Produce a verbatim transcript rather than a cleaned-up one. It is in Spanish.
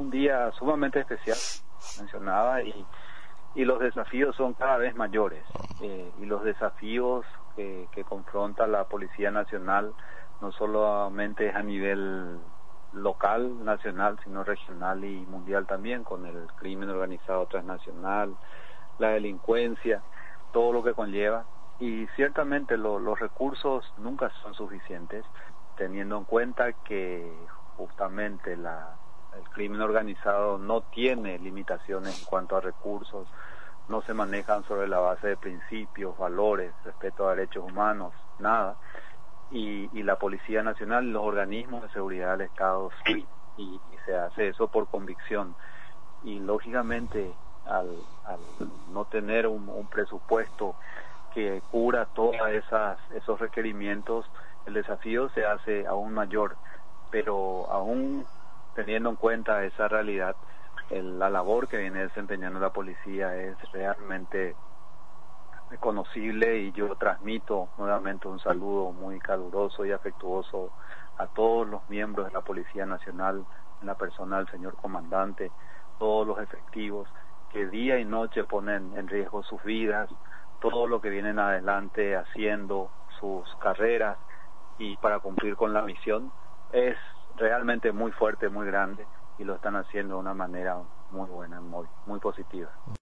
un día sumamente especial, mencionaba, y, y los desafíos son cada vez mayores, eh, y los desafíos que, que confronta la Policía Nacional no solamente a nivel local, nacional, sino regional y mundial también, con el crimen organizado transnacional, la delincuencia, todo lo que conlleva, y ciertamente lo, los recursos nunca son suficientes, teniendo en cuenta que justamente la, el crimen organizado no tiene limitaciones en cuanto a recursos, no se manejan sobre la base de principios, valores, respeto a derechos humanos, nada, y, y la Policía Nacional, los organismos de seguridad del Estado sí, y, y se hace eso por convicción, y lógicamente al, al no tener un, un presupuesto que cubra todos esos requerimientos, el desafío se hace aún mayor, pero aún teniendo en cuenta esa realidad, el, la labor que viene desempeñando la policía es realmente reconocible, y yo transmito nuevamente un saludo muy caluroso y afectuoso a todos los miembros de la Policía Nacional, en la persona del señor comandante, todos los efectivos que día y noche ponen en riesgo sus vidas, todo lo que vienen adelante haciendo sus carreras y para cumplir con la misión es realmente muy fuerte, muy grande, y lo están haciendo de una manera muy buena, muy, muy positiva.